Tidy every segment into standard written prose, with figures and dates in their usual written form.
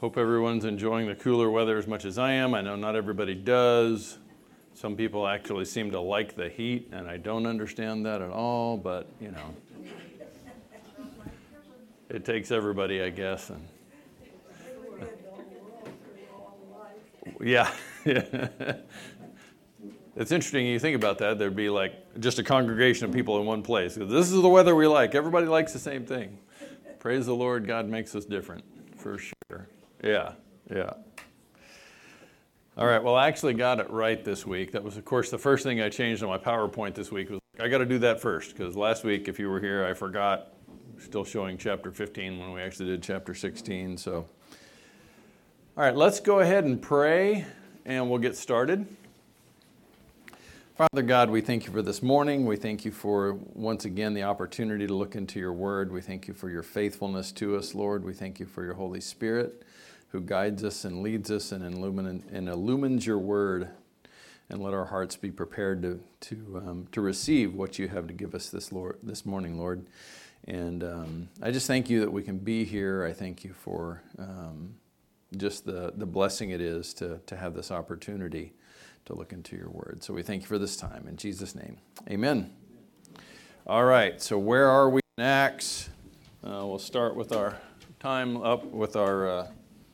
Hope everyone's enjoying the cooler weather as much as I am. I know not everybody does. Some people actually seem to like the heat, and I don't understand that at all, but, you know, it takes everybody, I guess. And yeah. It's interesting, you think about that, there'd be like just a congregation of people in one place. This is the weather we like. Everybody likes the same thing. Praise the Lord, God makes us different, for sure. Yeah. All right, well, I actually got it right this week. That was, of course, the first thing I changed on my PowerPoint this week was I got to do that first, because last week, if you were here, I forgot. Still showing chapter 15 when we actually did chapter 16. So, all right, let's go ahead and pray, and we'll get started. Father God, we thank you for this morning. We thank you for, once again, the opportunity to look into your word. We thank you for your faithfulness to us, Lord. We thank you for your Holy Spirit who guides us and leads us and illumines your word. And let our hearts be prepared to receive what you have to give us this morning, Lord. And I just thank you that we can be here. I thank you for just the blessing it is to have this opportunity to look into your word. So we thank you for this time. In Jesus' name, amen. All right, so where are we in Acts? We'll start with our time up with our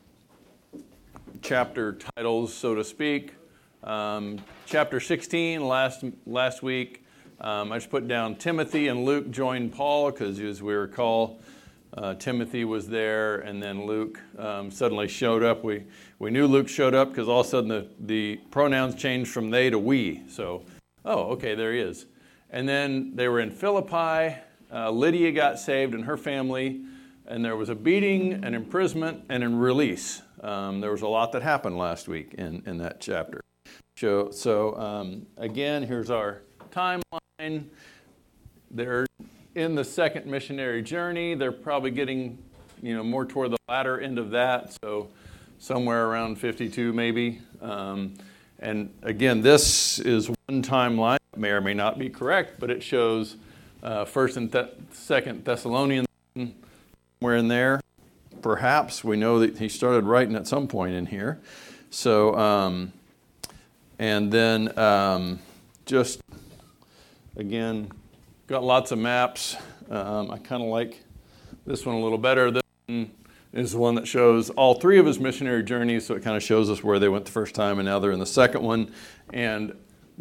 chapter titles, so to speak. Chapter 16, last week, I just put down Timothy and Luke joined Paul, because as we recall, Timothy was there, and then Luke suddenly showed up. We knew Luke showed up because all of a sudden the pronouns changed from they to we. So, okay, there he is. And then they were in Philippi. Lydia got saved and her family, and there was a beating, an imprisonment, and a release. There was a lot that happened last week in that chapter. So again, here's our timeline. They're in the second missionary journey. They're probably getting, more toward the latter end of that, so somewhere around 52 maybe. And again, this is one timeline. It may or may not be correct, but it shows First and Second Thessalonians somewhere in there. Perhaps we know that he started writing at some point in here. So, and then just again. Got lots of maps. I kind of like this one a little better. This one is the one that shows all three of his missionary journeys, so it kind of shows us where they went the first time, and now they're in the second one. And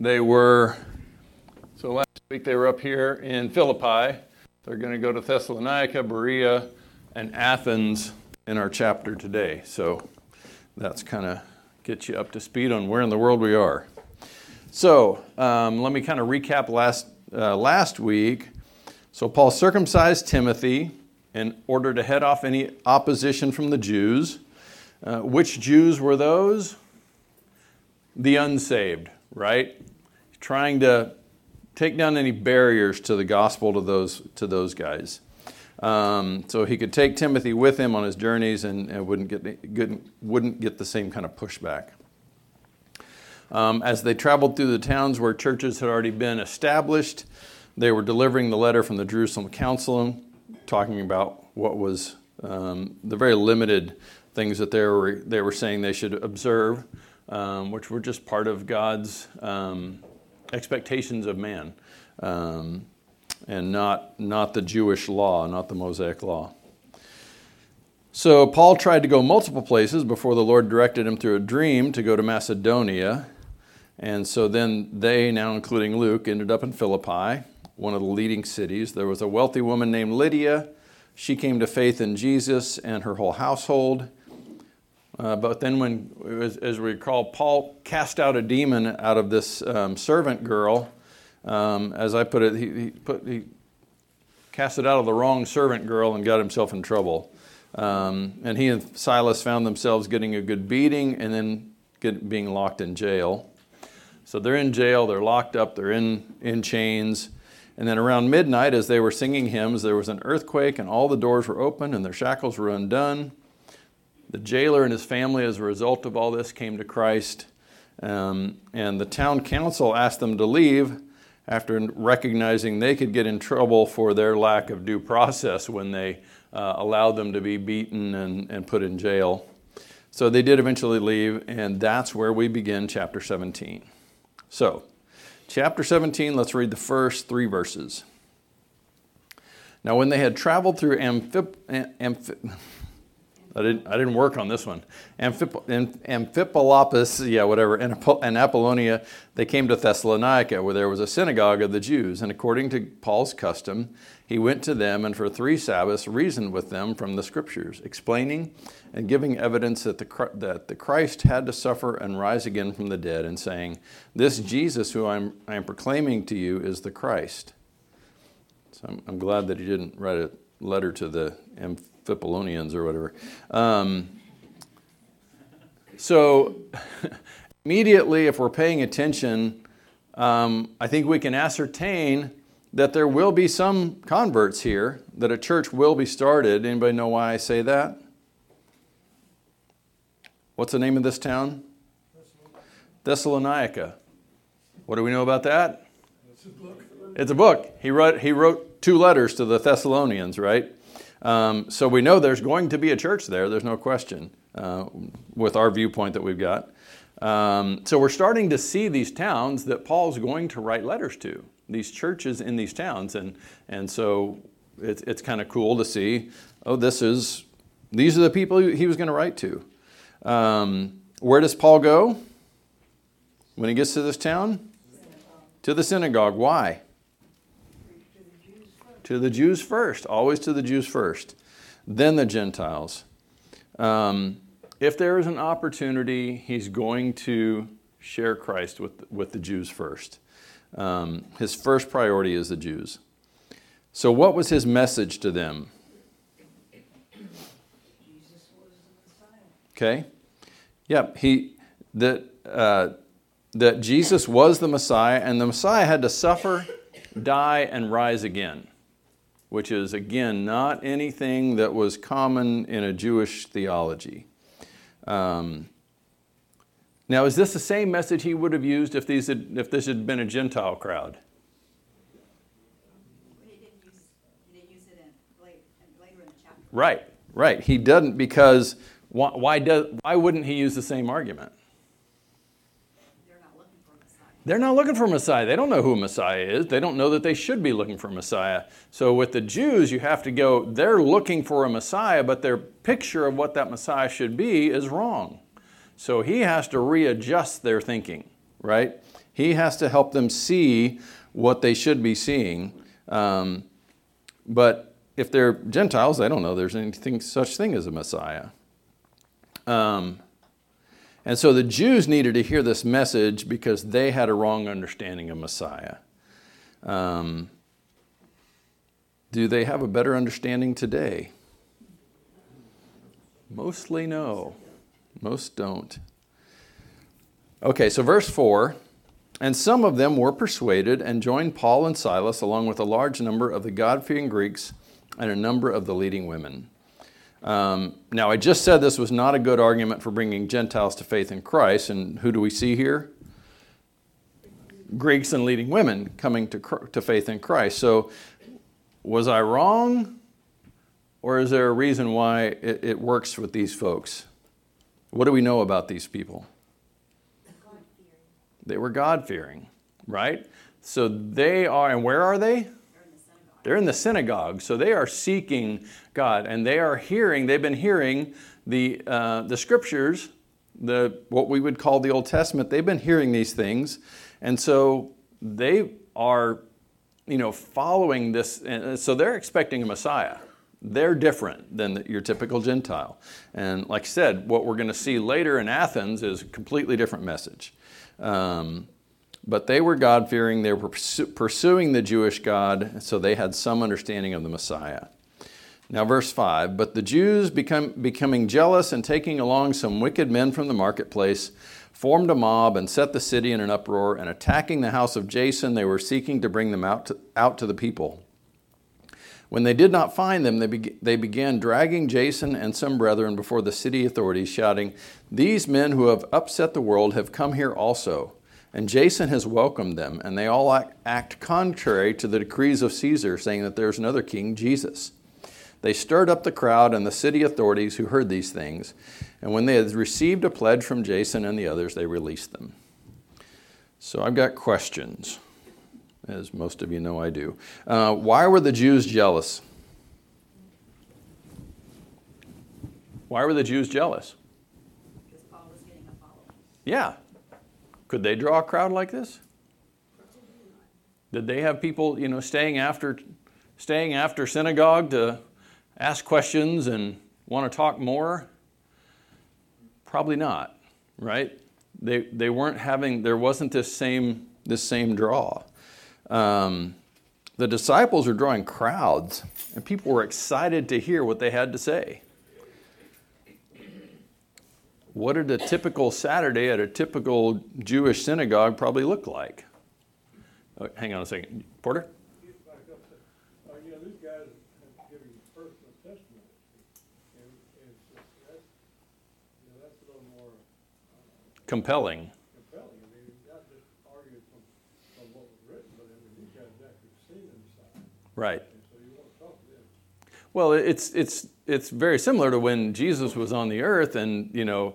so last week they were up here in Philippi. They're going to go to Thessalonica, Berea, and Athens in our chapter today. So that's kind of gets you up to speed on where in the world we are. So let me kind of recap last week. So Paul circumcised Timothy in order to head off any opposition from the Jews. Which Jews were those? The unsaved, right? Trying to take down any barriers to the gospel to those guys. So he could take Timothy with him on his journeys and wouldn't get the same kind of pushback. As they traveled through the towns where churches had already been established, they were delivering the letter from the Jerusalem Council, talking about what was the very limited things that they were saying they should observe, which were just part of God's expectations of man, and not the Jewish law, not the Mosaic law. So Paul tried to go multiple places before the Lord directed him through a dream to go to Macedonia. And so then they, now including Luke, ended up in Philippi, one of the leading cities. There was a wealthy woman named Lydia. She came to faith in Jesus and her whole household. But then as we recall, Paul cast out a demon out of this servant girl. As I put it, he cast it out of the wrong servant girl and got himself in trouble. And he and Silas found themselves getting a good beating and then being locked in jail. So they're in jail, they're locked up, they're in chains. And then around midnight, as they were singing hymns, there was an earthquake and all the doors were open and their shackles were undone. The jailer and his family, as a result of all this, came to Christ. And the town council asked them to leave after recognizing they could get in trouble for their lack of due process when they allowed them to be beaten and put in jail. So they did eventually leave, and that's where we begin chapter 17. So, chapter 17, let's read the first 3 verses. Now, when they had traveled through I didn't work on this one. Amphipolis, and Apollonia, they came to Thessalonica, where there was a synagogue of the Jews. And according to Paul's custom, he went to them and for 3 Sabbaths reasoned with them from the Scriptures, explaining and giving evidence that the Christ had to suffer and rise again from the dead, and saying, "This Jesus who I am proclaiming to you is the Christ." So I'm glad that he didn't write a letter to the Amphipolians or whatever. So immediately, if we're paying attention, I think we can ascertain that there will be some converts here, that a church will be started. Anybody know why I say that? What's the name of this town? Thessalonica. What do we know about that? It's a book. It's a book. He wrote 2 letters to the Thessalonians, right? So we know there's going to be a church there. There's no question with our viewpoint that we've got. So we're starting to see these towns that Paul's going to write letters to, these churches in these towns. And so it's kind of cool to see, these are the people he was going to write to. Where does Paul go when he gets to this town? To the synagogue. Why? To the Jews first. Always to the Jews first. Then the Gentiles. If there is an opportunity, he's going to share Christ with the Jews first. His first priority is the Jews. So what was his message to them? Jesus was the Messiah. Okay. Yep. That Jesus was the Messiah, and the Messiah had to suffer, die, and rise again, which is, again, not anything that was common in a Jewish theology. Now, is this the same message he would have used if this had been a Gentile crowd? He didn't use it later in the chapter. Right. He doesn't, because why wouldn't he use the same argument? They're not looking for a Messiah. They don't know who a Messiah is. They don't know that they should be looking for a Messiah. So with the Jews, you have to go, they're looking for a Messiah, but their picture of what that Messiah should be is wrong. So he has to readjust their thinking, right? He has to help them see what they should be seeing. But if they're Gentiles, they don't know there's anything such thing as a Messiah. And so the Jews needed to hear this message because they had a wrong understanding of Messiah. Do they have a better understanding today? Mostly no. Most don't. Okay, so verse 4, and some of them were persuaded and joined Paul and Silas along with a large number of the God-fearing Greeks and a number of the leading women. Now, I just said this was not a good argument for bringing Gentiles to faith in Christ. And who do we see here? Greeks and leading women coming to faith in Christ. So was I wrong? Or is there a reason why it works with these folks? What do we know about these people? They were God-fearing, right? So they are, and where are they? They're in the synagogue. So they are seeking God, and they've been hearing the Scriptures, what we would call the Old Testament. They've been hearing these things, and so they are, following this. So they're expecting a Messiah. They're different than your typical Gentile. And like I said, what we're going to see later in Athens is a completely different message. But they were God-fearing. They were pursuing the Jewish God, so they had some understanding of the Messiah. Now, verse 5, but the Jews, becoming jealous and taking along some wicked men from the marketplace, formed a mob and set the city in an uproar, and attacking the house of Jason, they were seeking to bring them out to the people. When they did not find them, they began dragging Jason and some brethren before the city authorities, shouting, "These men who have upset the world have come here also. And Jason has welcomed them, and they all act contrary to the decrees of Caesar, saying that there's another king, Jesus." They stirred up the crowd and the city authorities who heard these things. And when they had received a pledge from Jason and the others, they released them. So I've got questions, as most of you know I do. Why were the Jews jealous? Why were the Jews jealous? Because Paul was getting a following. Yeah. Could they draw a crowd like this? Did they have people, staying after synagogue to ask questions and want to talk more? Probably not, right? They weren't having, there wasn't this same draw. The disciples were drawing crowds, and people were excited to hear what they had to say. What did a typical Saturday at a typical Jewish synagogue probably look like? Oh, hang on a second. Porter? These guys have given personal testimony. And that's a little more Compelling. compelling. I mean, not just arguing from what was written, but these guys actually seen inside. Right. And so you want to talk to them. Well, it's very similar to when Jesus was on the earth, and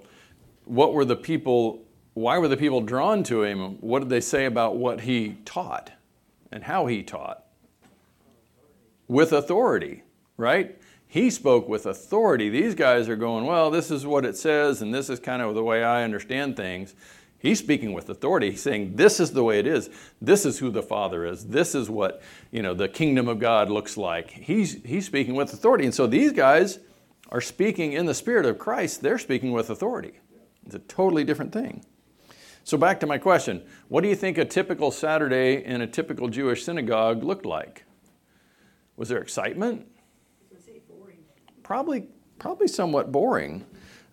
why were the people drawn to him? What did they say about what he taught and how he taught? With authority, right? He spoke with authority. These guys are going, well, this is what it says, and this is kind of the way I understand things. He's speaking with authority. He's saying, this is the way it is. This is who the Father is. This is what, the kingdom of God looks like. He's speaking with authority. And so these guys are speaking in the Spirit of Christ. They're speaking with authority. It's a totally different thing. So back to my question. What do you think a typical Saturday in a typical Jewish synagogue looked like? Was there excitement? I was going to say boring. Probably somewhat boring.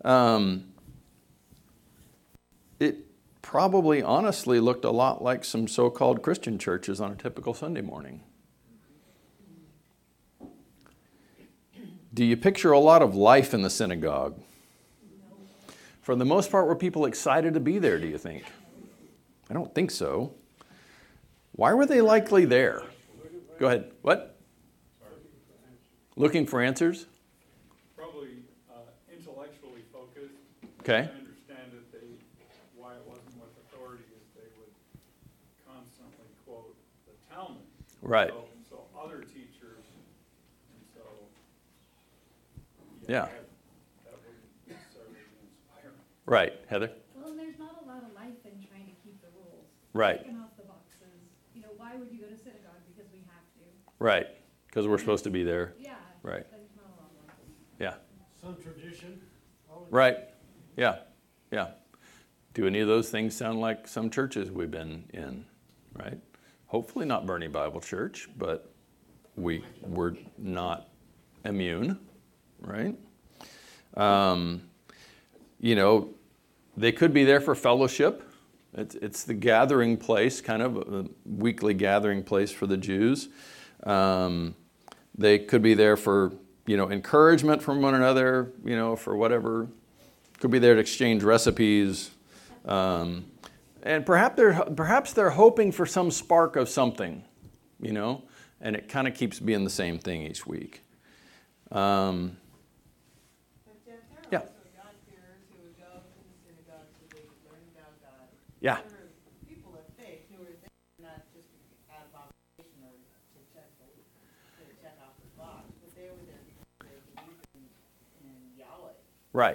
It probably honestly looked a lot like some so-called Christian churches on a typical Sunday morning. Do you picture a lot of life in the synagogue? For the most part, were people excited to be there, do you think? I don't think so. Why were they likely there? Go ahead. What? Looking for answers? Probably intellectually focused. Okay. I understand that why it wasn't with authority is they would constantly quote the Talmud. Right. So other teachers, and so Yeah. That wouldn't necessarily be inspiring. Right. Heather? Well, and there's not a lot of life in trying to keep the rules. Right. Taking off the boxes. Why would you go to synagogue? Because we have to. Right. Because we're supposed to be there. Yeah. Right. There's not a lot of life. Yeah. Some tradition. Right. Yeah. Yeah. Do any of those things sound like some churches we've been in? Right. Hopefully not Bernie Bible Church, but we're not immune. Right. They could be there for fellowship. It's the gathering place, kind of a weekly gathering place for the Jews. They could be there for, encouragement from one another, for whatever. Could be there to exchange recipes. And perhaps they're hoping for some spark of something, and it kind of keeps being the same thing each week. Yeah. God-fearers who would go to the synagogue so they could learn about God. Yeah. There were people of faith who were there not just out of obligation or to check off the box, but they were there because they believed in Yahweh. Right.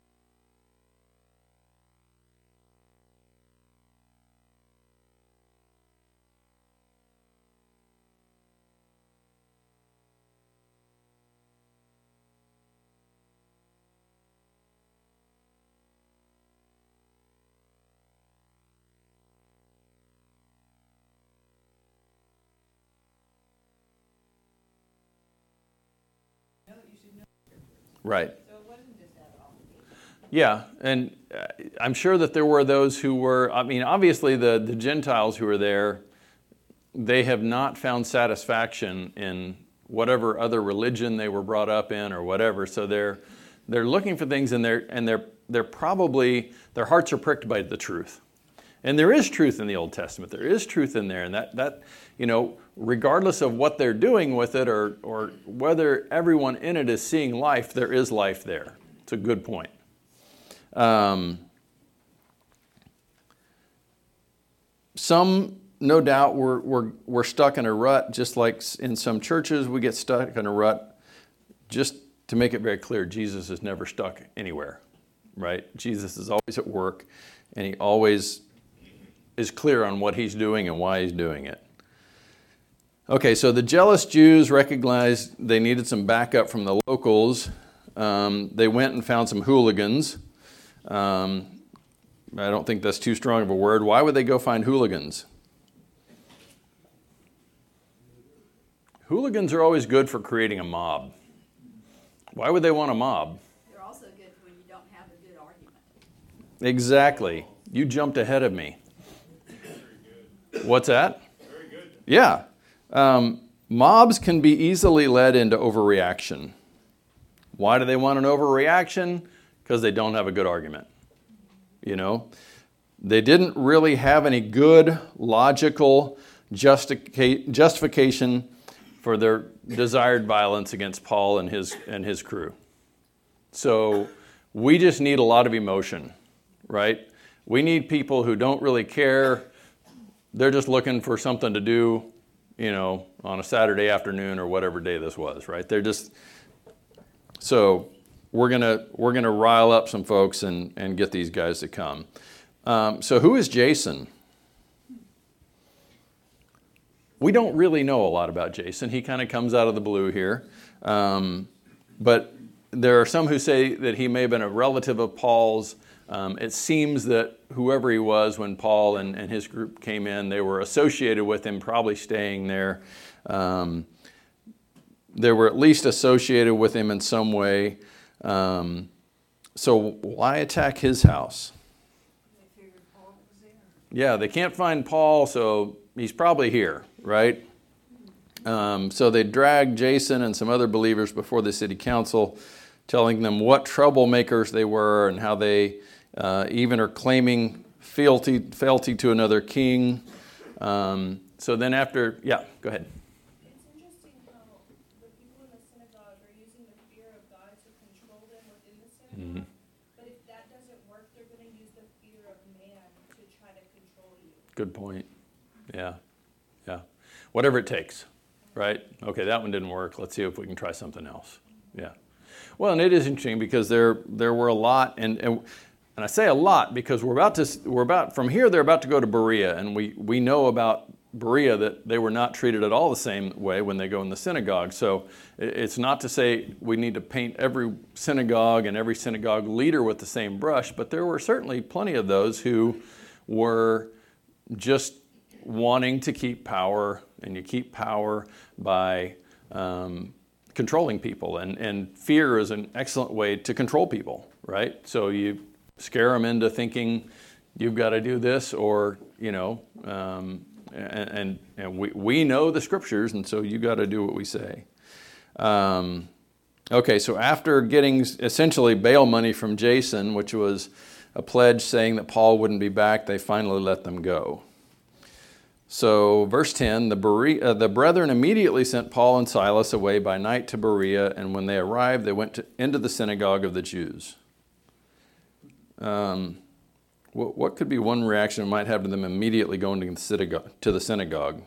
Right. So it wasn't just out of obligation. Yeah, and I'm sure that there were those who were, obviously the Gentiles who were there, they have not found satisfaction in whatever other religion they were brought up in or whatever. So they're looking for things, and they're probably, their hearts are pricked by the truth. And there is truth in the Old Testament. There is truth in there. And that regardless of what they're doing with it or whether everyone in it is seeing life, there is life there. It's a good point. Some, no doubt, we're stuck in a rut, just like in some churches we get stuck in a rut. Just to make it very clear, Jesus is never stuck anywhere, right? Jesus is always at work, and he always is clear on what he's doing and why he's doing it. Okay, so the jealous Jews recognized they needed some backup from the locals. They went and found some hooligans. I don't think that's too strong of a word. Why would they go find hooligans? Hooligans are always good for creating a mob. Why would they want a mob? They're also good when you don't have a good argument. Exactly. You jumped ahead of me. What's that? Very good. Yeah. Mobs can be easily led into overreaction. Why do they want an overreaction? Because they don't have a good argument. They didn't really have any good, logical justification for their desired violence against Paul and his crew. So we just need a lot of emotion, right? We need people who don't really care. They're just looking for something to do, on a Saturday afternoon or whatever day this was, right? So we're gonna rile up some folks and get these guys to come. So who is Jason? We don't really know a lot about Jason. He kind of comes out of the blue here. But there are some who say that he may have been a relative of Paul's. It seems that whoever he was when Paul and his group came in, they were associated with him, probably staying there. They were at least associated with him in some way. So why attack his house? They figured Paul was there. Yeah, they can't find Paul, so he's probably here, right? So they dragged Jason and some other believers before the city council, telling them what troublemakers they were and how they even are claiming fealty to another king. So then after, yeah, go ahead. It's interesting how the people in the synagogue are using the fear of God to control them within the synagogue. But if that doesn't work, they're going to use the fear of man to try to control you. Good point. Yeah. Whatever it takes, right? Okay, that one didn't work. Let's see if we can try something else. Yeah. Well, and it is interesting because there were a lot, and I say a lot because from here they're about to go to Berea, and we know about Berea that they were not treated at all the same way when they go in the synagogue. So it's not to say we need to paint every synagogue and every synagogue leader with the same brush, but there were certainly plenty of those who were just wanting to keep power, and you keep power by controlling people, and fear is an excellent way to control people, right? So you scare them into thinking you've got to do this, or and we know the scriptures, and so you got to do what we say. Okay, so after getting essentially bail money from Jason, which was a pledge saying that Paul wouldn't be back, they finally let them go. So verse 10, the brethren immediately sent Paul and Silas away by night to Berea, and when they arrived, they went into the synagogue of the Jews. What could be one reaction we might have to them immediately going to the synagogue?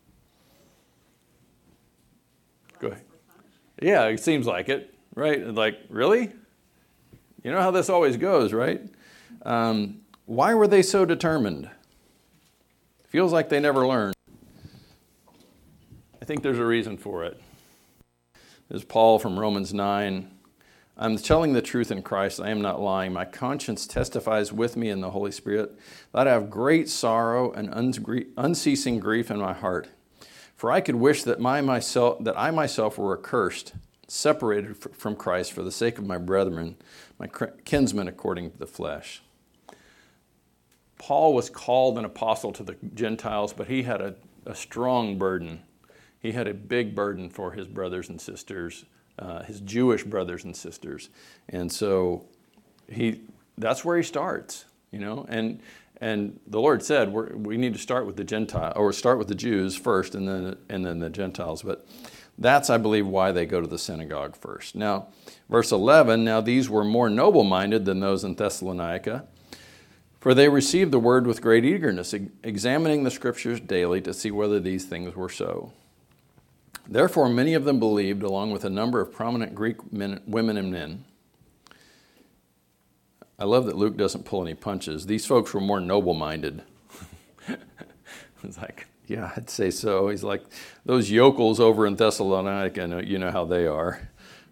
Go ahead. Yeah, it seems like it, right? Like, really? You know how this always goes, right? Why were they so determined? Feels like they never learned. I think there's a reason for it. There's Paul from Romans 9. I'm telling the truth in Christ. I am not lying. My conscience testifies with me in the Holy Spirit that I have great sorrow and unceasing grief in my heart. For I could wish that I myself were accursed, separated from Christ for the sake of my brethren, my kinsmen according to the flesh. Paul was called an apostle to the Gentiles, but he had a strong burden. He had a big burden for his brothers and sisters, his Jewish brothers and sisters. And so that's where he starts. and the Lord said we need to start with the Gentile, or start with the Jews first, and then the Gentiles. But that's, I believe, why they go to the synagogue first. Now, verse 11, now these were more noble-minded than those in Thessalonica, for they received the word with great eagerness, examining the scriptures daily to see whether these things were so. Therefore, many of them believed, along with a number of prominent Greek women and men. I love that Luke doesn't pull any punches. These folks were more noble-minded. It's like, yeah, I'd say so. He's like, those yokels over in Thessalonica, you know how they are.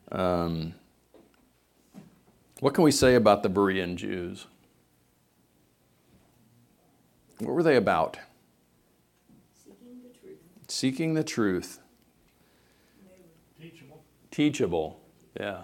What can we say about the Berean Jews? What were they about? Seeking the truth. Seeking the truth. Teachable. Teachable, yeah.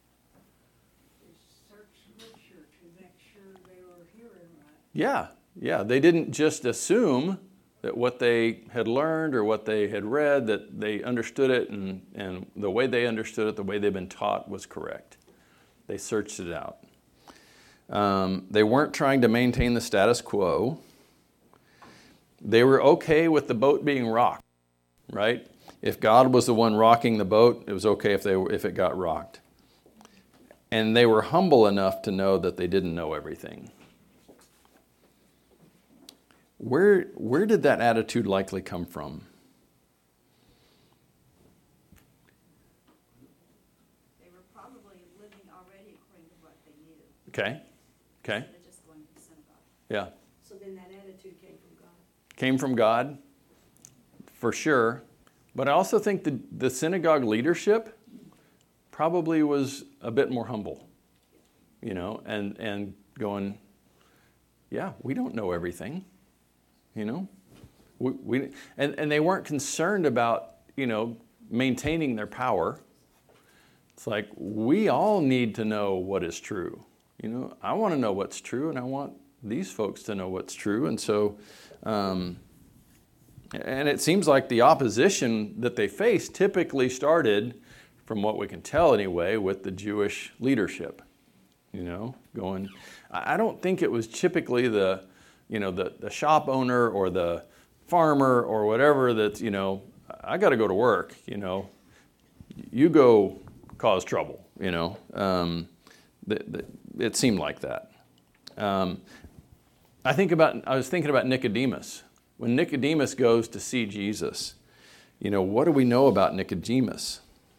Search scripture to make sure they were hearing right. Yeah. They didn't just assume that what they had learned or what they had read, that they understood it, and the way they understood it, the way they've been taught was correct. They searched it out. They weren't trying to maintain the status quo. They were okay with the boat being rocked, right? If God was the one rocking the boat, it was okay if it got rocked. And they were humble enough to know that they didn't know everything. Where did that attitude likely come from? They were probably living already according to what they knew, Okay. instead of just going to the synagogue. Yeah. So then that attitude came from God. Came from God, for sure. But I also think the synagogue leadership probably was a bit more humble, and going, yeah, we don't know everything, We they weren't concerned about, maintaining their power. It's like, we all need to know what is true. I want to know what's true, and I want these folks to know what's true. And so, and it seems like the opposition that they faced typically started, from what we can tell anyway, with the Jewish leadership. Going, I don't think it was typically the shop owner or the farmer or whatever that's, I got to go to work, you go cause trouble, it seemed like that. I was thinking about Nicodemus. When Nicodemus goes to see Jesus, what do we know about Nicodemus?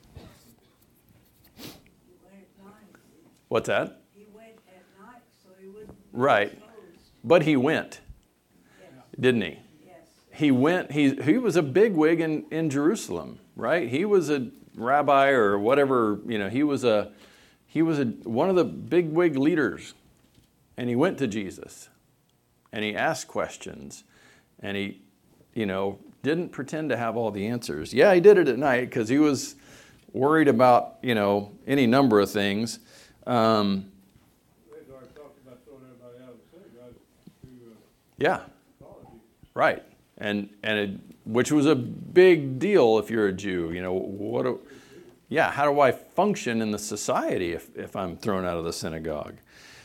He went at night. What's that? He went at night, so he wouldn't be Right. exposed. But he went, Yes. didn't he? Yes. He went, he was a bigwig in Jerusalem, right? He was a rabbi or whatever, he was one of the bigwig leaders. And he went to Jesus. And he asked questions. And he, didn't pretend to have all the answers. Yeah, he did it at night because he was worried about, any number of things. They'd already talked about throwing everybody out of the synagogue to Yeah, follow Jesus. right. And which was a big deal if you're a Jew. How do I function in the society if I'm thrown out of the synagogue?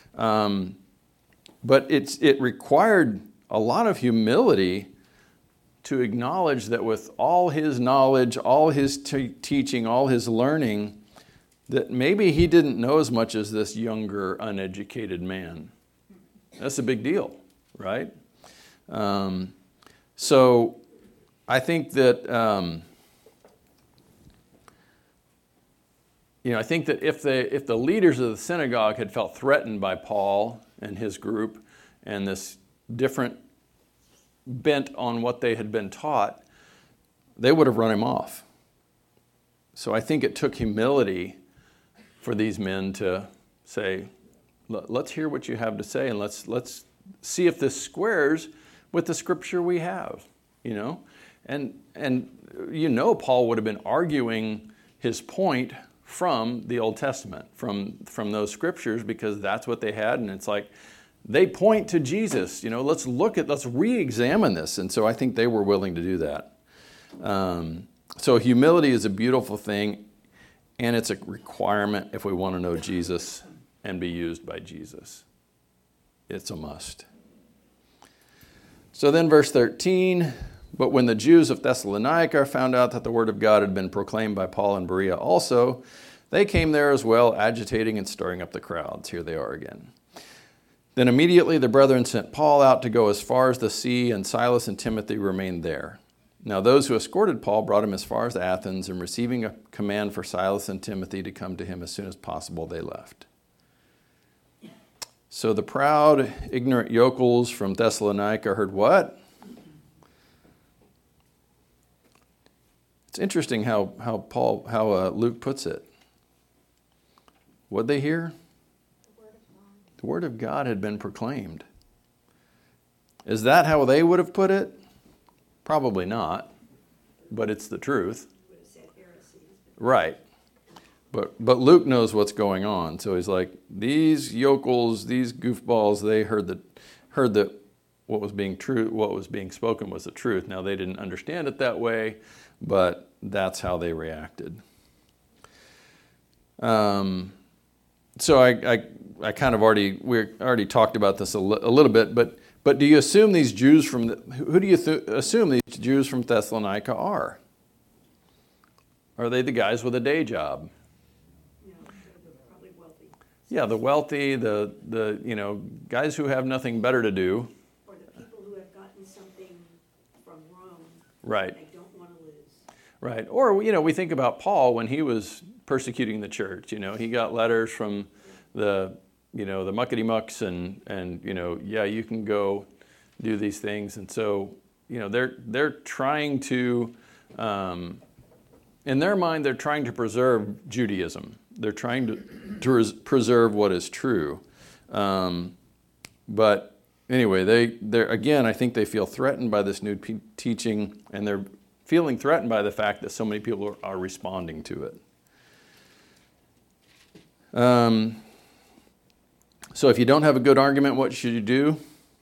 But it required a lot of humility to acknowledge that with all his knowledge, all his teaching, all his learning, that maybe he didn't know as much as this younger, uneducated man. That's a big deal, right? So I think that I think that if the leaders of the synagogue had felt threatened by Paul and his group and this different bent on what they had been taught, they would have run him off. So I think it took humility for these men to say, let's hear what you have to say, and let's see if this squares with the scripture we have, And Paul would have been arguing his point from the Old Testament, from those scriptures, because that's what they had, and it's like, they point to Jesus, let's re-examine this. And so I think they were willing to do that. So humility is a beautiful thing, and it's a requirement if we want to know Jesus and be used by Jesus. it's a must. So then verse 13, but when the Jews of Thessalonica found out that the word of God had been proclaimed by Paul and Berea also, they came there as well, agitating and stirring up the crowds. Here they are again. Then immediately the brethren sent Paul out to go as far as the sea, and Silas and Timothy remained there. Now those who escorted Paul brought him as far as Athens, and receiving a command for Silas and Timothy to come to him as soon as possible, they left. So the proud, ignorant yokels from Thessalonica heard what? It's interesting how Luke puts it. What'd they hear? The word of God had been proclaimed. Is that how they would have put it? Probably not, but it's the truth. Right. But Luke knows what's going on, so he's like, these yokels, these goofballs, they heard that what was being spoken was the truth. Now they didn't understand it that way, but that's how they reacted. So I kind of we already talked about this a little bit, but do you assume these Jews who do you assume these Jews from Thessalonica are? Are they the guys with a day job? Yeah, they're probably wealthy. Yeah, the wealthy, the guys who have nothing better to do. Or the people who have gotten something from Rome. Right. They don't want to lose. Right. Or we think about Paul when he was persecuting the church. He got letters from the muckety mucks and you can go do these things. And so, they're trying to, in their mind, they're trying to preserve Judaism. They're trying to preserve what is true. But anyway, they're again, I think they feel threatened by this new teaching, and they're feeling threatened by the fact that so many people are responding to it. So if you don't have a good argument, what should you do?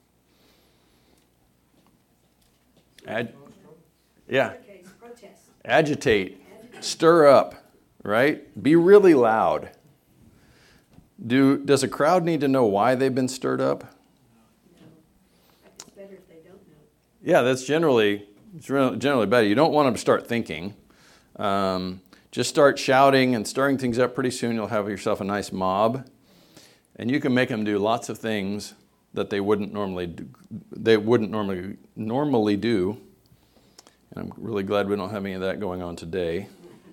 Protest. Agitate. Stir up, right? Be really loud. Does a crowd need to know why they've been stirred up? No. It's better if they don't know. Yeah, that's generally better. You don't want them to start thinking. Just start shouting and stirring things up. Pretty soon you'll have yourself a nice mob. And you can make them do lots of things that they wouldn't normally do. And I'm really glad we don't have any of that going on today.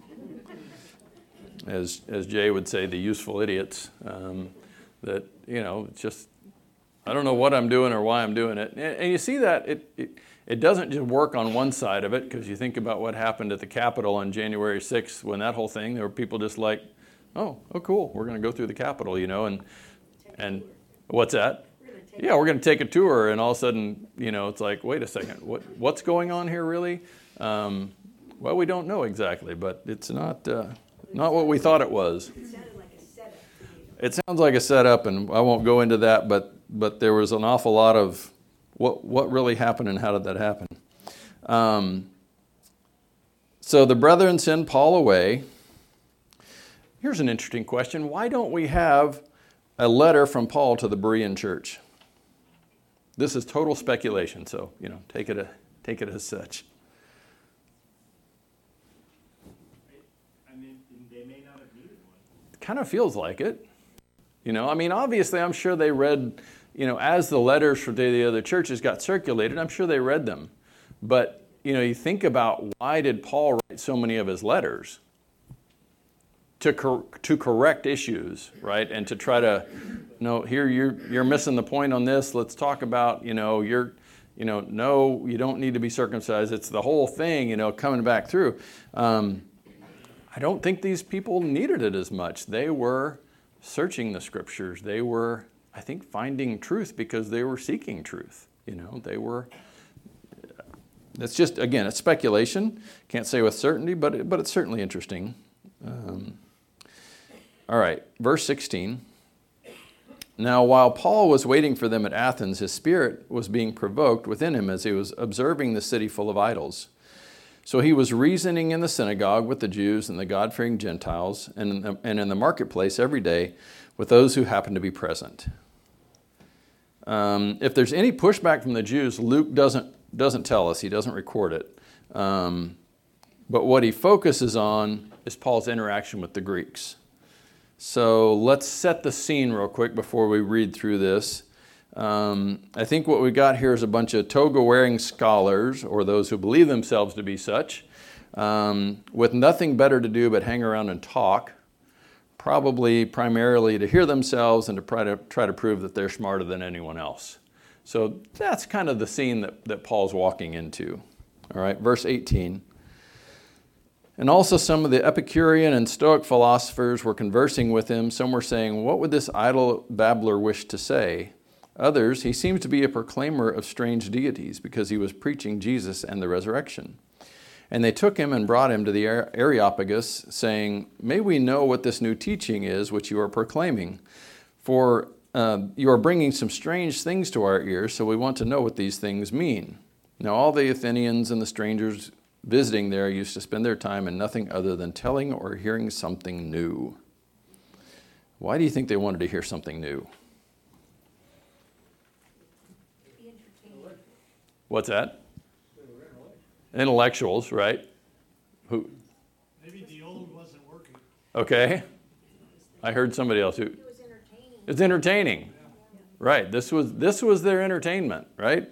As Jay would say, the useful idiots. That it's just I don't know what I'm doing or why I'm doing it. And you see that it doesn't just work on one side of it, because you think about what happened at the Capitol on January 6th when that whole thing, there were people just like, oh cool, we're going to go through the Capitol, and what's that? We're going to take a tour, and all of a sudden, it's like, wait a second, what's going on here really? Well, we don't know exactly, but it's not what we thought it was. It sounded like a setup to me. It sounds like a setup, and I won't go into that, but there was an awful lot of what really happened and how did that happen. So the brethren send Paul away. Here's an interesting question. Why don't we have a letter from Paul to the Berean church? This is total speculation, so take it as such. I mean, they may not have needed one. It kind of feels like it. Obviously, I'm sure they read, as the letters for the other churches got circulated, I'm sure they read them. But, you think about, why did Paul write so many of his letters? To correct issues, right? And to try to, here you're missing the point on this. Let's talk about, no, you don't need to be circumcised. It's the whole thing, coming back through. I don't think these people needed it as much. They were searching the scriptures. They were, I think, finding truth because they were seeking truth. They were. It's just, again, it's speculation. Can't say with certainty, but it's certainly interesting. All right, verse 16. Now, while Paul was waiting for them at Athens, his spirit was being provoked within him as he was observing the city full of idols. So he was reasoning in the synagogue with the Jews and the God-fearing Gentiles, and in the marketplace every day with those who happened to be present. If there's any pushback from the Jews, Luke doesn't tell us. He doesn't record it. But what he focuses on is Paul's interaction with the Greeks. So let's set the scene real quick before we read through this. I think what we got here is a bunch of toga-wearing scholars, or those who believe themselves to be such, with nothing better to do but hang around and talk, probably primarily to hear themselves and to try to prove that they're smarter than anyone else. So that's kind of the scene that Paul's walking into. All right, verse 18. And also some of the Epicurean and Stoic philosophers were conversing with him. Some were saying, "What would this idle babbler wish to say?" Others, "He seems to be a proclaimer of strange deities because he was preaching Jesus and the resurrection." And they took him and brought him to the Areopagus, saying, "May we know what this new teaching is which you are proclaiming? For you are bringing some strange things to our ears, so we want to know what these things mean." Now all the Athenians and the strangers visiting there used to spend their time in nothing other than telling or hearing something new. Why do you think they wanted to hear something new? What's that? Intellectuals, right? Who? Maybe the old wasn't working. Okay. I heard somebody else who. It was entertaining. It's entertaining. Right. This was their entertainment, right?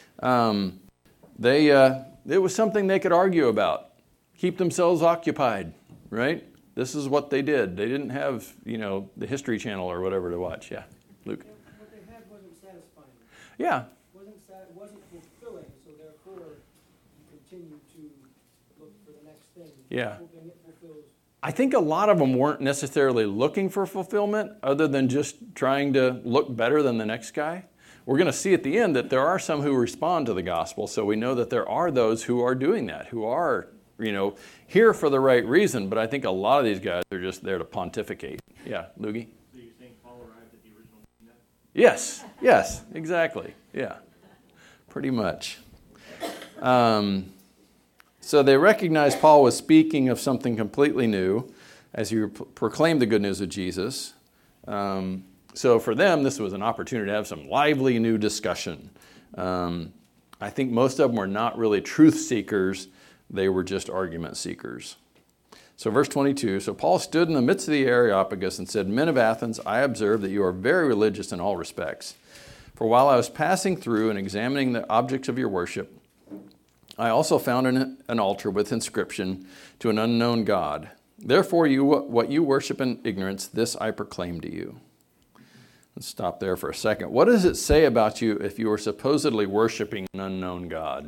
It was something they could argue about, keep themselves occupied, right? This is what they did. They didn't have, the History Channel or whatever to watch. Yeah, Luke. What they had wasn't satisfying. Yeah. Wasn't fulfilling, so therefore you continue to look for the next thing. Yeah. Hoping it fulfills. I think a lot of them weren't necessarily looking for fulfillment other than just trying to look better than the next guy. We're going to see at the end that there are some who respond to the gospel, so we know that there are those who are doing that, who are, here for the right reason, but I think a lot of these guys are just there to pontificate. Yeah, Loogie? So you're saying Paul arrived at the original net? Yes, exactly, yeah, pretty much. So they recognized Paul was speaking of something completely new as he proclaimed the good news of Jesus. So for them, this was an opportunity to have some lively new discussion. I think most of them were not really truth seekers. They were just argument seekers. So verse 22, so Paul stood in the midst of the Areopagus and said, "Men of Athens, I observe that you are very religious in all respects. For while I was passing through and examining the objects of your worship, I also found an altar with inscription to an unknown God. Therefore, what you worship in ignorance, this I proclaim to you." Let's stop there for a second. What does it say about you if you are supposedly worshiping an unknown God?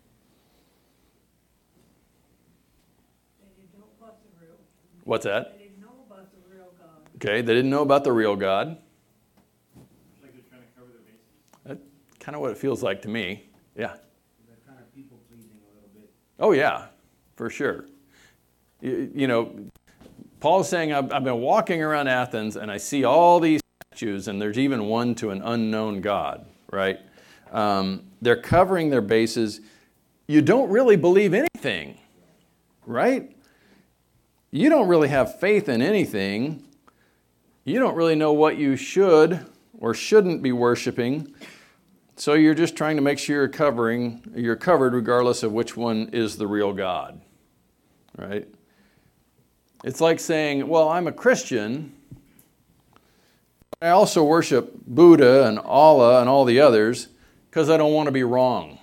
They didn't know about the real. What's that? They didn't know about the real God. Okay, they didn't know about the real God. It's like they're trying to cover their bases. That's kind of what it feels like to me. Yeah. They're kind of people pleasing a little bit. Oh, yeah, for sure. Paul's saying, I've been walking around Athens and I see all these statues, and there's even one to an unknown God, right? They're covering their bases. You don't really believe anything, right? You don't really have faith in anything. You don't really know what you should or shouldn't be worshiping. So you're just trying to make sure you're covered regardless of which one is the real God, right? It's like saying, well, I'm a Christian. I also worship Buddha and Allah and all the others because I don't want to be wrong.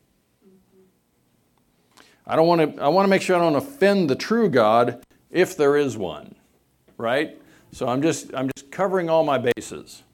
I want to make sure I don't offend the true God if there is one, right? So I'm just covering all my bases.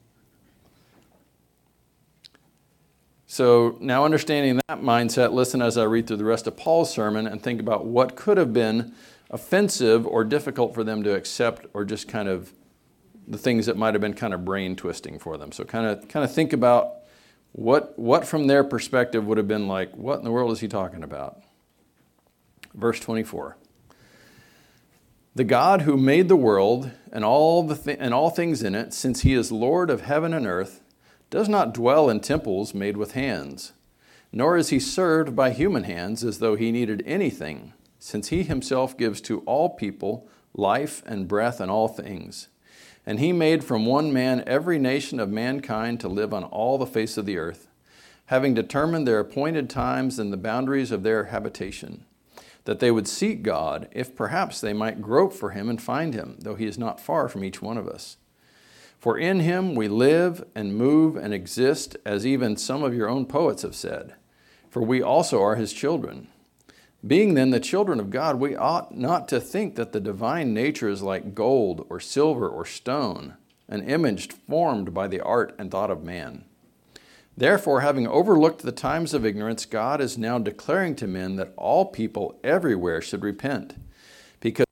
So now understanding that mindset, listen as I read through the rest of Paul's sermon and think about what could have been offensive or difficult for them to accept, or just kind of the things that might have been kind of brain twisting for them. So kind of think about what from their perspective would have been like, what in the world is he talking about? Verse 24. The God who made the world and all things in it, since he is Lord of heaven and earth, does not dwell in temples made with hands, nor is he served by human hands as though he needed anything, since he himself gives to all people life and breath and all things. And he made from one man every nation of mankind to live on all the face of the earth, having determined their appointed times and the boundaries of their habitation, that they would seek God, if perhaps they might grope for him and find him, though he is not far from each one of us. For in him we live and move and exist, as even some of your own poets have said. For we also are his children. Being then the children of God, we ought not to think that the divine nature is like gold or silver or stone, an image formed by the art and thought of man. Therefore, having overlooked the times of ignorance, God is now declaring to men that all people everywhere should repent, because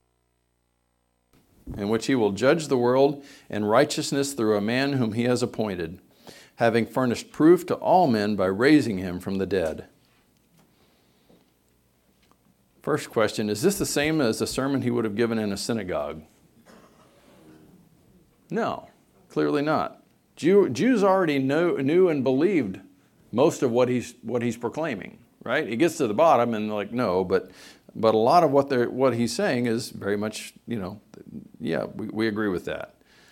in which he will judge the world in righteousness through a man whom he has appointed, having furnished proof to all men by raising him from the dead. First question, is this the same as the sermon he would have given in a synagogue? No, clearly not. Jews already knew and believed most of what he's proclaiming, right? He gets to the bottom and they're like, no, but a lot of what he's saying is very much, yeah, we agree with that.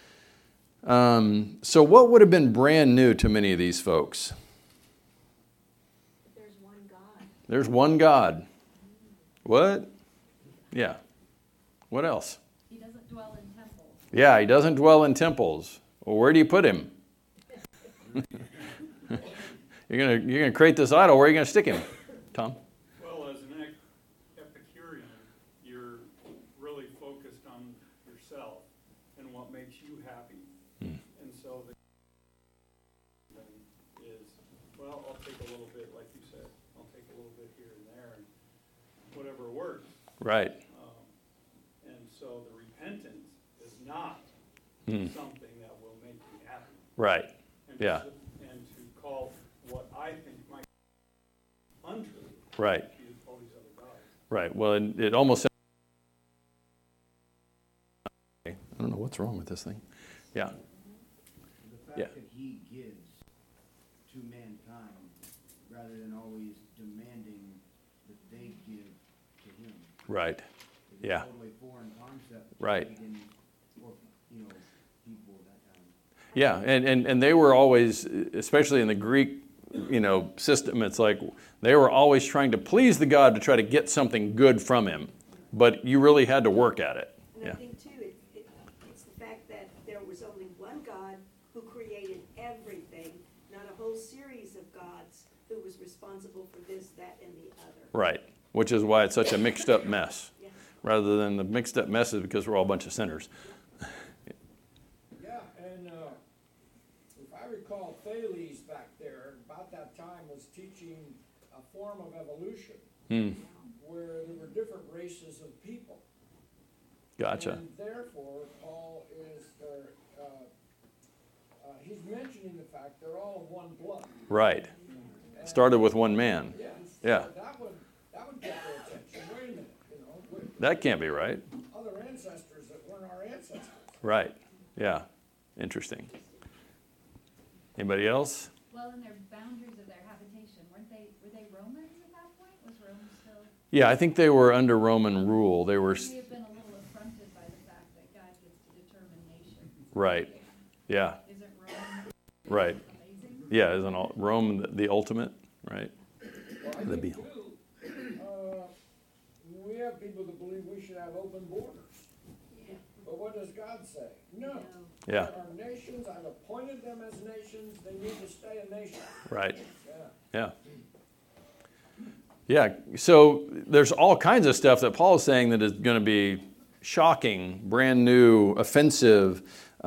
So what would have been brand new to many of these folks? There's one God. There's one God. What? Yeah. What else? He doesn't dwell in temples. Yeah, he doesn't dwell in temples. Well, where do you put him? You're gonna create this idol. Where are you gonna stick him, Tom? Well, as an Epicurean, you're really focused on yourself and what makes you happy. And so the is, well, I'll take a little bit, like you said, I'll take a little bit here and there, and whatever works. Right. And so the repentance is not something that will make you happy. Right. And Yeah. And to call what I think might be untrue. Right. Use all these other gods. Right. Well, it almost. I don't know what's wrong with this thing. Yeah. The fact that he gives to mankind rather than always demanding that they give to him. Right. It's Yeah. a totally foreign concept. Right. For, people of that time. Yeah, and they were always, especially in the Greek, system, it's like they were always trying to please the God to try to get something good from him, but you really had to work at it. And Yeah. I think too, it's the fact that there was only one God who created everything, not a whole series of gods who was responsible for this, that, and the other. Right, which is why it's such a mixed up mess. Yeah. Rather than the mixed up mess is because we're all a bunch of sinners. Yeah, and if I recall, Thales back there, about that time, was teaching a form of evolution where there were different races of people. Gotcha. And therefore, Paul is, he's mentioning the fact they're all of one blood. Right. And, Started with one man. Yeah. Yeah. So that would get their attention. Wait a minute, That can't be right. other ancestors that weren't our ancestors. Right. Yeah. Interesting. Anybody else? Well, in their boundaries of their habitation, were they Romans at that point? Was Rome still? Yeah, I think they were under Roman rule. They were. May have been a little affronted by the fact that God gets to determine nations. Right. Yeah. Isn't Rome Right. amazing? Yeah, isn't Rome the ultimate? Right. Well, I The think be- too, we have people that believe we should have open borders. But what does God say? No. Yeah. There are nations, I've appointed them as nations, they need to stay a nation. Right. Yeah. Yeah. So there's all kinds of stuff that Paul is saying that is going to be shocking, brand new, offensive.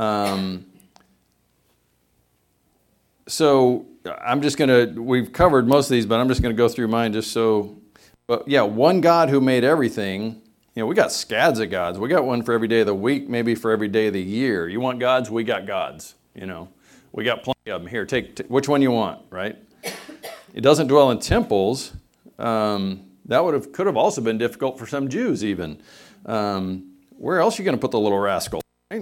So I'm just going to, we've covered most of these, but I'm just going to go through mine just so. But yeah, one God who made everything. We got scads of gods. We got one for every day of the week, maybe for every day of the year. You want gods? We got gods. We got plenty of them. Here, take which one you want, right? It doesn't dwell in temples. That could have also been difficult for some Jews even. Where else are you going to put the little rascal? Right?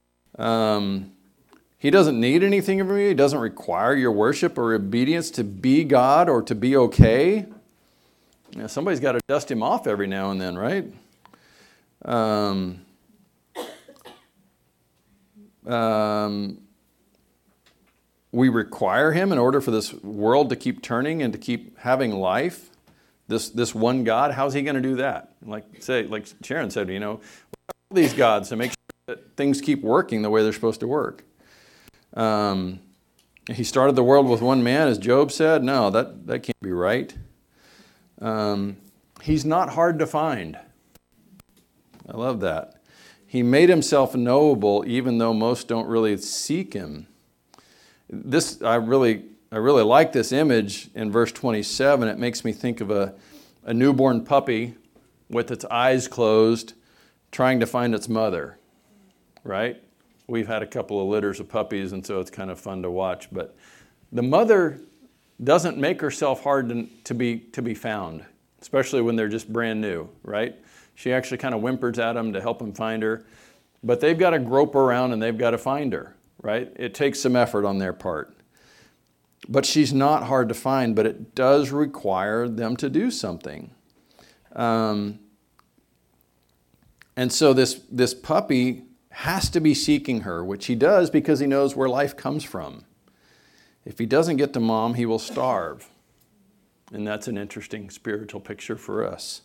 He doesn't need anything from you. He doesn't require your worship or obedience to be God or to be okay. Somebody's got to dust him off every now and then, right? we require him in order for this world to keep turning and to keep having life. This one God, how's he going to do that? Like Sharon said, all these gods to make sure that things keep working the way they're supposed to work. He started the world with one man, as Job said. No, that can't be right. He's not hard to find. I love that. He made himself knowable even though most don't really seek him. I really like this image in verse 27. It makes me think of a newborn puppy with its eyes closed trying to find its mother, right? We've had a couple of litters of puppies, and so it's kind of fun to watch. But the mother doesn't make herself hard to be found, especially when they're just brand new, right? She actually kind of whimpers at them to help them find her. But they've got to grope around and they've got to find her, right? It takes some effort on their part. But she's not hard to find, but it does require them to do something. And so this puppy has to be seeking her, which he does because he knows where life comes from. If he doesn't get to mom, he will starve. And that's an interesting spiritual picture for us.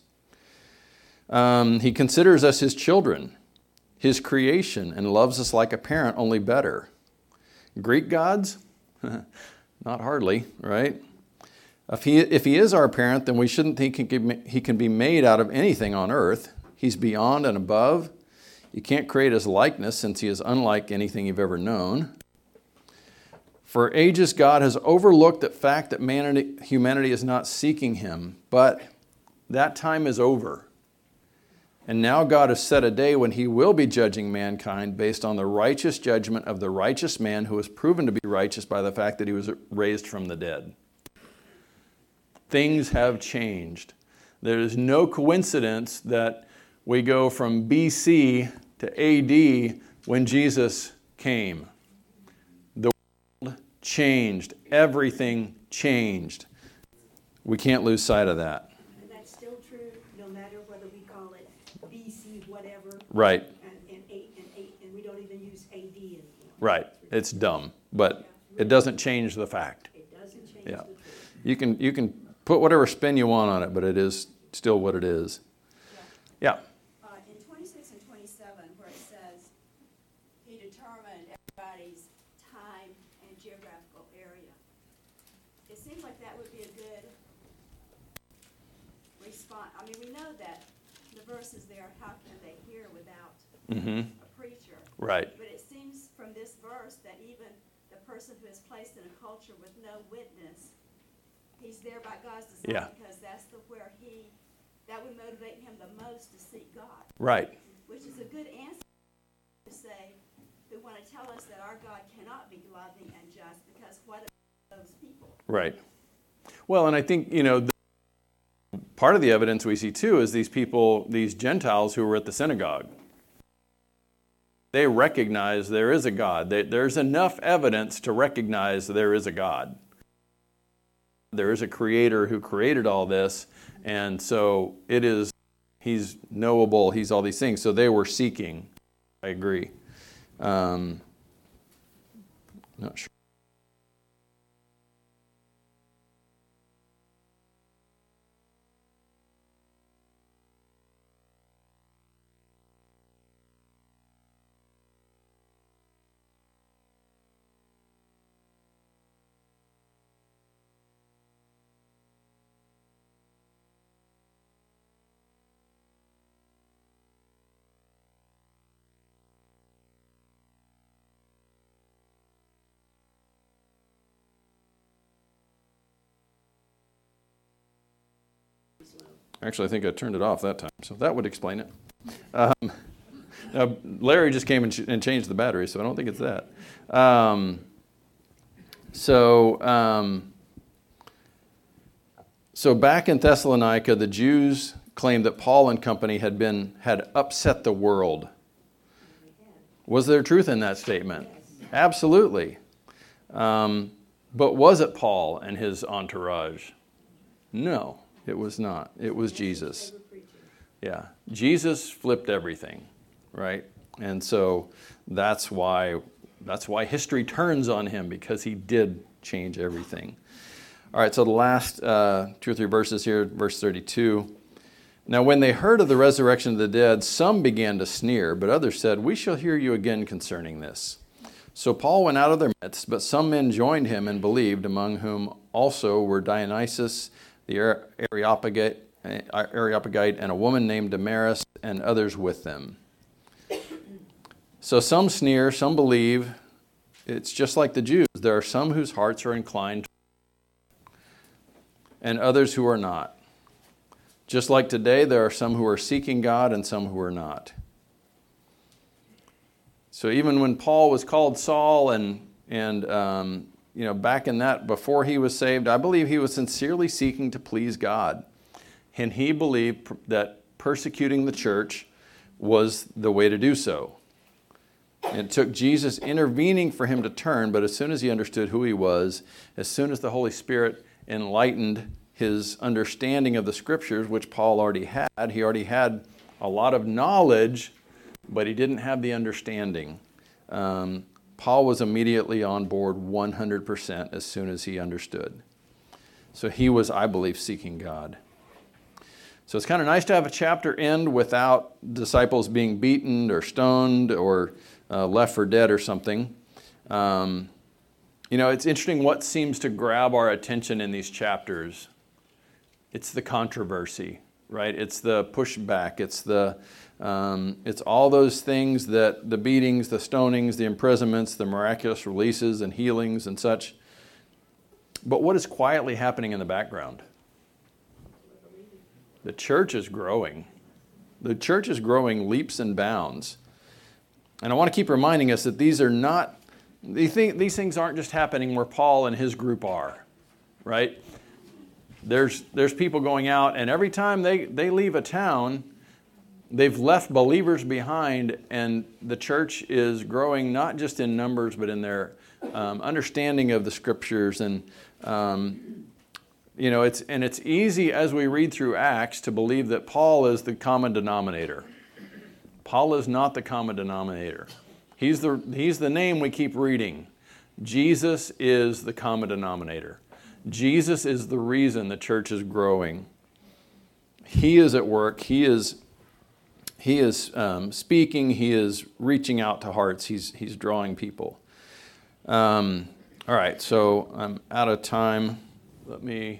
He considers us his children, his creation, and loves us like a parent, only better. Greek gods? Not hardly, right? If he is our parent, then we shouldn't think he can be made out of anything on earth. He's beyond and above. You can't create his likeness since he is unlike anything you've ever known. For ages, God has overlooked the fact that humanity is not seeking him, but that time is over. And now God has set a day when he will be judging mankind based on the righteous judgment of the righteous man who is proven to be righteous by the fact that he was raised from the dead. Things have changed. There is no coincidence that we go from BC to AD when Jesus came. The world changed. Everything changed. We can't lose sight of that. And that's still true, no matter whether we call it BC whatever. Right. And 8, and we don't even use AD anymore. Right. It's dumb, but it doesn't change the fact. It doesn't change Yeah. the truth. You can put whatever spin you want on it, but it is still what it is. Yeah. In 26 and 27, where it says, he determined everybody's time and geographical area. It seems like that would be a good response. I mean, we know that the verse is there, how can they hear without a preacher? Right. But it seems from this verse that even the person who is placed in a culture with no witness, he's there by God's design because that's that would motivate him the most to seek God. Right. Which is a good answer to say, they want to tell us that our God cannot be loving and just because what about those people? Right. Well, and I think, part of the evidence we see too is these people, these Gentiles who were at the synagogue. They recognize there is a God. There's enough evidence to recognize there is a God. There is a creator who created all this, and so he's knowable, he's all these things. So they were seeking. I agree. Not sure. Actually, I think I turned it off that time, so that would explain it. Now, Larry just came and changed the battery, so I don't think it's that. So back in Thessalonica, the Jews claimed that Paul and company had upset the world. Was there truth in that statement? Absolutely. But was it Paul and his entourage? No. It was not. It was Jesus. Yeah. Jesus flipped everything, right? And so that's why history turns on him, because he did change everything. All right, so the last 2 or 3 verses here, verse 32. Now when they heard of the resurrection of the dead, some began to sneer, but others said, we shall hear you again concerning this. So Paul went out of their midst, but some men joined him and believed, among whom also were Dionysius the Areopagite and a woman named Damaris, and others with them. So some sneer, some believe. It's just like the Jews. There are some whose hearts are inclined, and others who are not. Just like today, there are some who are seeking God and some who are not. So even when Paul was called Saul and back in that, before he was saved, I believe he was sincerely seeking to please God. And he believed that persecuting the church was the way to do so. It took Jesus intervening for him to turn, but as soon as he understood who he was, as soon as the Holy Spirit enlightened his understanding of the Scriptures, which Paul already had, he already had a lot of knowledge, but he didn't have the understanding. Paul was immediately on board 100% as soon as he understood. So he was, I believe, seeking God. So it's kind of nice to have a chapter end without disciples being beaten or stoned or left for dead or something. It's interesting what seems to grab our attention in these chapters. It's the controversy, right? It's the pushback. It's all those things, that the beatings, the stonings, the imprisonments, the miraculous releases and healings and such. But what is quietly happening in the background? The church is growing. The church is growing leaps and bounds. And I want to keep reminding us that these things aren't just happening where Paul and his group are, right? There's people going out, and every time they leave a town, they've left believers behind, and the church is growing not just in numbers, but in their understanding of the Scriptures. And it's easy as we read through Acts to believe that Paul is the common denominator. Paul is not the common denominator. He's the name we keep reading. Jesus is the common denominator. Jesus is the reason the church is growing. He is at work. He is speaking. He is reaching out to hearts. He's drawing people. All right, so I'm out of time. All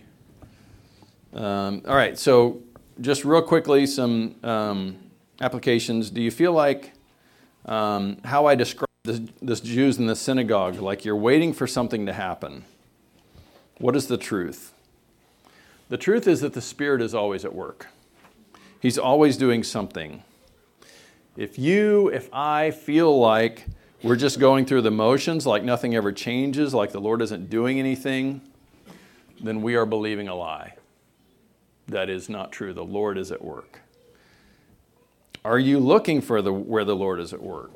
right, so just real quickly, some applications. Do you feel like how I described this Jews in the synagogue, like you're waiting for something to happen? What is the truth? The truth is that the Spirit is always at work. He's always doing something. If I feel like we're just going through the motions, like nothing ever changes, like the Lord isn't doing anything, then we are believing a lie. That is not true. The Lord is at work. Are you looking for where the Lord is at work?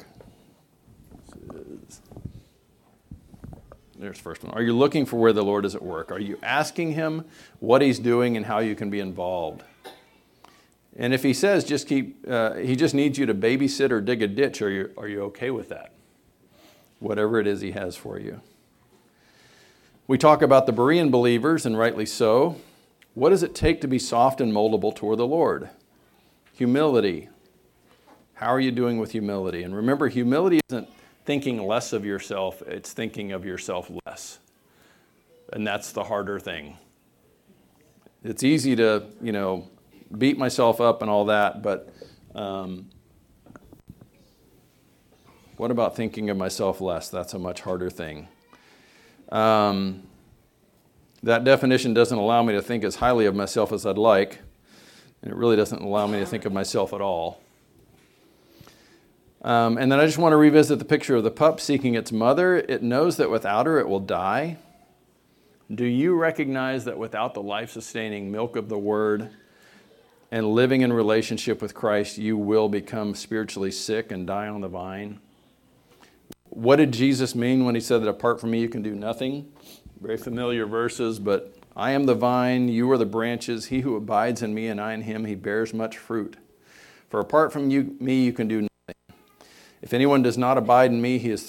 There's the first one. Are you looking for where the Lord is at work? Are you asking Him what He's doing and how you can be involved? And if He says He just needs you to babysit or dig a ditch, are you okay with that? Whatever it is He has for you. We talk about the Berean believers, and rightly so. What does it take to be soft and moldable toward the Lord? Humility. How are you doing with humility? And remember, humility isn't thinking less of yourself, it's thinking of yourself less. And that's the harder thing. It's easy to, beat myself up and all that, but what about thinking of myself less? That's a much harder thing. That definition doesn't allow me to think as highly of myself as I'd like, and it really doesn't allow me to think of myself at all. And then I just want to revisit the picture of the pup seeking its mother. It knows that without her it will die. Do you recognize that without the life-sustaining milk of the Word and living in relationship with Christ, you will become spiritually sick and die on the vine? What did Jesus mean when He said that apart from me you can do nothing? Very familiar verses, but I am the vine, you are the branches. He who abides in me and I in him, he bears much fruit. For apart from me you can do nothing. If anyone does not abide in me, he is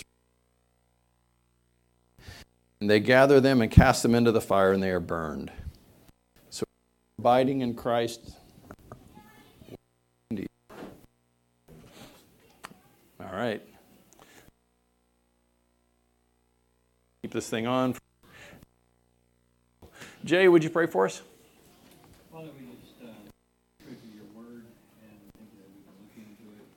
and they gather them and cast them into the fire, and they are burned. So abiding in Christ. Indeed. All right. Keep this thing on. Jay, would you pray for us?